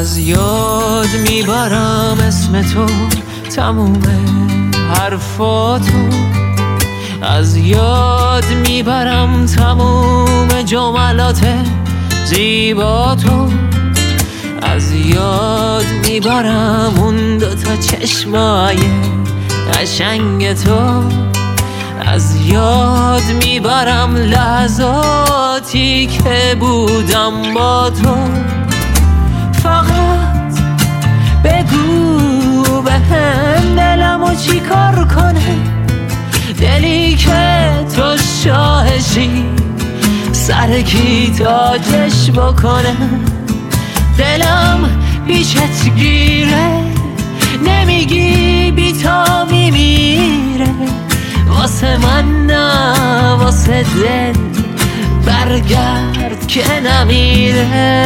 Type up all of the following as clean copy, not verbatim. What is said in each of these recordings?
از یاد میبرم اسم تو، تموم حرفاتو از یاد میبرم، تموم جملات زیباتو از یاد میبرم، اون دوتا چشمای قشنگ تو از یاد میبرم، لحظاتی که بودم با تو. فقط بگو بهم دلمو چی کار کنه، دلی که تو شاهشی سر کی تاجش بکنه. دلم پیشت گیره، نمیگی بی تا میمیره، واسه من نه واسه دل برگرد که نمیره.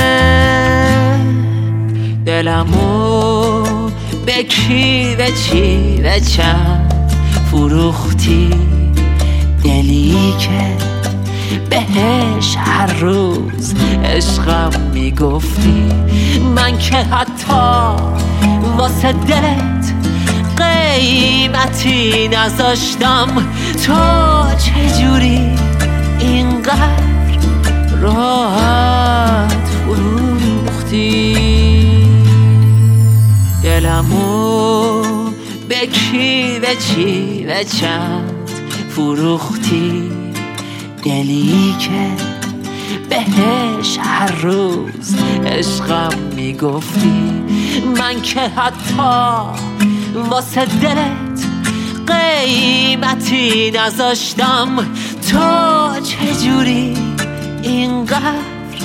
دلمو به کی به چی به چند فروختی، دلی که بهش هر روز عشقم میگفتی. من که حتی واسه دلت قیمتی نذاشتم، تو چجوری اینقدر راحت فروختی. دلمو به کی به چی به چند فروختی، دلی که بهش هر روز عشقم میگفتی. من که حتی واسه دلت قیمتی نذاشتم، تو چجوری اینقدر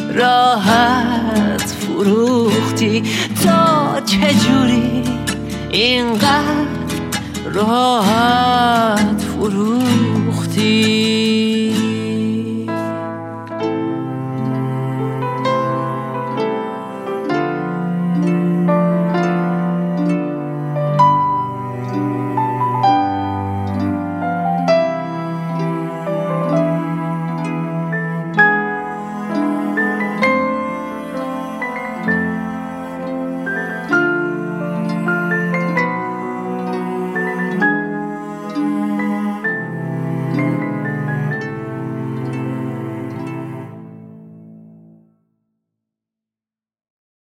راحت فروختی، تو چجوری اینقدر راحت فروختی.